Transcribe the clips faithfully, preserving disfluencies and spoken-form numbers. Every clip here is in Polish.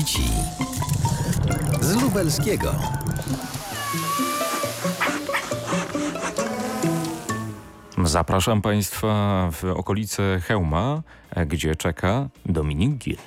Dzieci z lubelskiego. Zapraszam Państwa w okolice Chełma, gdzie czeka Dominik Gil.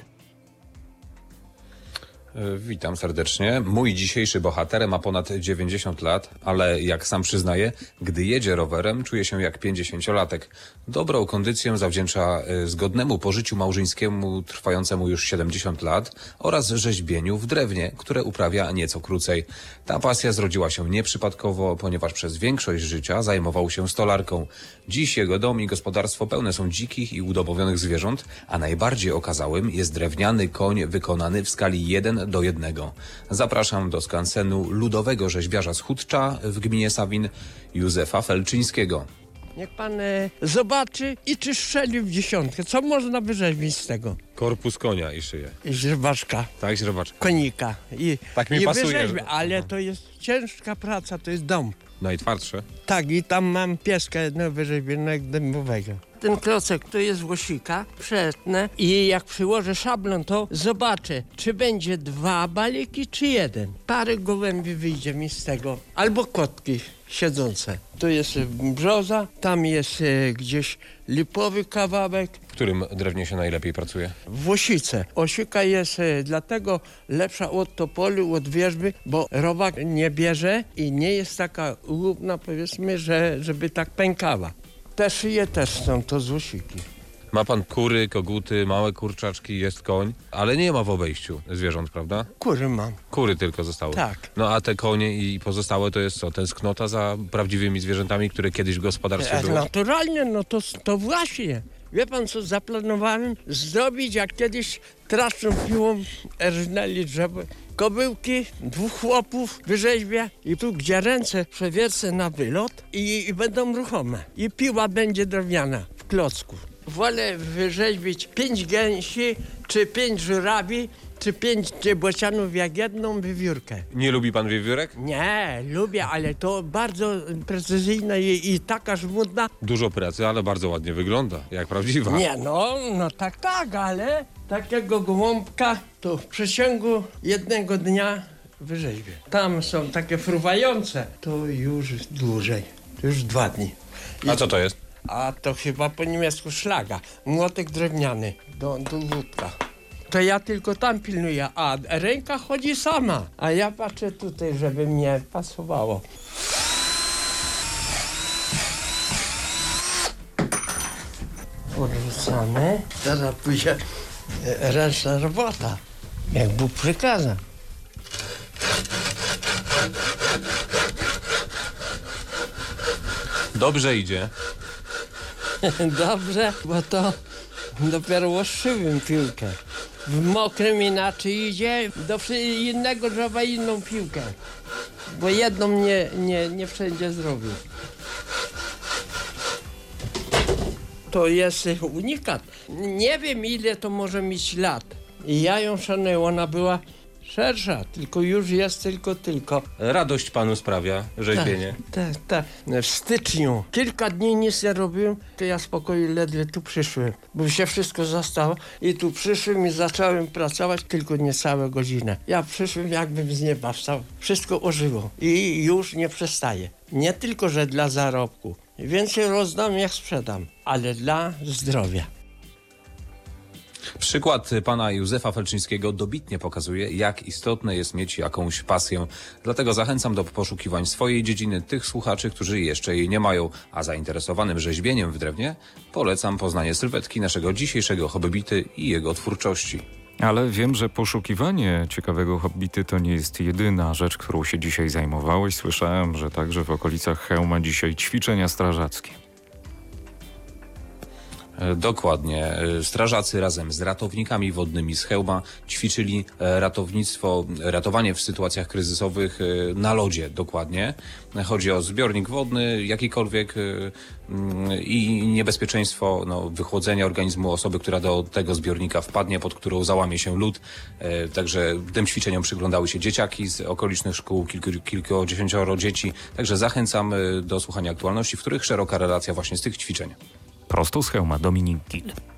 Witam serdecznie. Mój dzisiejszy bohater ma ponad dziewięćdziesiąt lat, ale jak sam przyznaje, gdy jedzie rowerem, czuje się jak pięćdziesięciolatek. Dobrą kondycję zawdzięcza zgodnemu pożyciu małżeńskiemu trwającemu już siedemdziesiąt lat oraz rzeźbieniu w drewnie, które uprawia nieco krócej. Ta pasja zrodziła się nieprzypadkowo, ponieważ przez większość życia zajmował się stolarką. Dziś jego dom i gospodarstwo pełne są dzikich i udobowionych zwierząt, a najbardziej okazałym jest drewniany koń wykonany w skali jeden do jednego. Zapraszam do skansenu ludowego rzeźbiarza z Hutcza w gminie Sawin, Józefa Felczyńskiego. Niech pan e, zobaczy i czy strzelił w dziesiątkę. Co można wyrzeźbić z tego? Korpus konia i szyję. I źrebaczka, Tak, źrebacz. konika. I, Tak mi i pasuje. wyrzeźbię, ale to jest ciężka praca, to jest dąb. Najtwardsze. Tak, i tam mam pieska jednego wyrzeźbionego dębowego. Ten klocek to jest włosika, przetnę i jak przyłożę szablon, to zobaczę, czy będzie dwa baliki, czy jeden. Parę gołębi wyjdzie mi z tego, albo kotki siedzące. Tu jest brzoza, tam jest e, gdzieś lipowy kawałek, W którym drewnie się najlepiej pracuje? Włosice. Osika jest e, dlatego lepsza od topolu, od wierzby, bo robak nie bierze i nie jest taka łupna, powiedzmy, że, żeby tak pękała. Te szyje też są to z łosiki. Ma pan kury, koguty, małe kurczaczki, jest koń, ale nie ma w obejściu zwierząt, prawda? Kury mam. Kury tylko zostały. Tak. No a te konie i pozostałe to jest co? Tęsknota za prawdziwymi zwierzętami, które kiedyś w gospodarstwie E, były? naturalnie, no to, to właśnie. Wie pan co zaplanowałem? Zrobić jak kiedyś traszczą piłą, erżnęli drzewo. Kobyłki, dwóch chłopów wyrzeźbię i tu, gdzie ręce przewiercę na wylot i, i będą ruchome. I piła będzie drewniana w klocku. Wolę wyrzeźbić pięć gęsi, czy pięć żurawi, czy pięć bocianów jak jedną wiewiórkę. Nie lubi pan wiewiórek? Nie, lubię, ale to bardzo precyzyjna i, i taka żmudna. Dużo pracy, ale bardzo ładnie wygląda, jak prawdziwa. Nie, no, no tak, tak, ale takiego gołąbka to w przeciągu jednego dnia wyrzeźbię. Tam są takie fruwające, to już dłużej, to już dwa dni. I, A co to jest? a to chyba po niemiecku szlaga, młotek drewniany do, do wódka. To ja tylko tam pilnuję, a ręka chodzi sama, a ja patrzę tutaj, żeby mnie pasowało. Odrzucamy, teraz pójdzie e, ręczna robota, jak Bóg przykazał. Dobrze idzie. Dobrze, bo to dopiero łoszyłem piłkę. W mokrym inaczej idzie, do wszy- innego drzewa inną piłkę. Bo jedną nie, nie, nie wszędzie zrobił. To jest unikat. Nie wiem, ile to może mieć lat. I ja ją szanuję, ona była szersza, tylko już jest tylko, tylko. Radość panu sprawia rzeźbienie. Tak, tak. W styczniu kilka dni nic nie robiłem, to ja spokojnie ledwie tu przyszłem, bo się wszystko zastało i tu przyszłem i zacząłem pracować tylko niecałe godzinę. Ja przyszłem jakbym z nieba wstał. Wszystko ożyło i już nie przestaje. Nie tylko, że dla zarobku. Więcej rozdam jak sprzedam, ale dla zdrowia. Przykład pana Józefa Felczyńskiego dobitnie pokazuje, jak istotne jest mieć jakąś pasję. Dlatego zachęcam do poszukiwań swojej dziedziny tych słuchaczy, którzy jeszcze jej nie mają, a zainteresowanym rzeźbieniem w drewnie polecam poznanie sylwetki naszego dzisiejszego hobbity i jego twórczości. Ale wiem, że poszukiwanie ciekawego hobbity to nie jest jedyna rzecz, którą się dzisiaj zajmowałeś. Słyszałem, że także w okolicach Chełma dzisiaj ćwiczenia strażackie. Dokładnie. Strażacy razem z ratownikami wodnymi z Chełma ćwiczyli ratownictwo, ratowanie w sytuacjach kryzysowych na lodzie dokładnie. Chodzi o zbiornik wodny, jakikolwiek i niebezpieczeństwo no, wychłodzenia organizmu osoby, która do tego zbiornika wpadnie, pod którą załamie się lód. Także tym ćwiczeniom przyglądały się dzieciaki z okolicznych szkół, kilku, kilkudziesięcioro dzieci. Także zachęcam do słuchania aktualności, w których szeroka relacja właśnie z tych ćwiczeń. Prosto z Chełma Dominik Gil.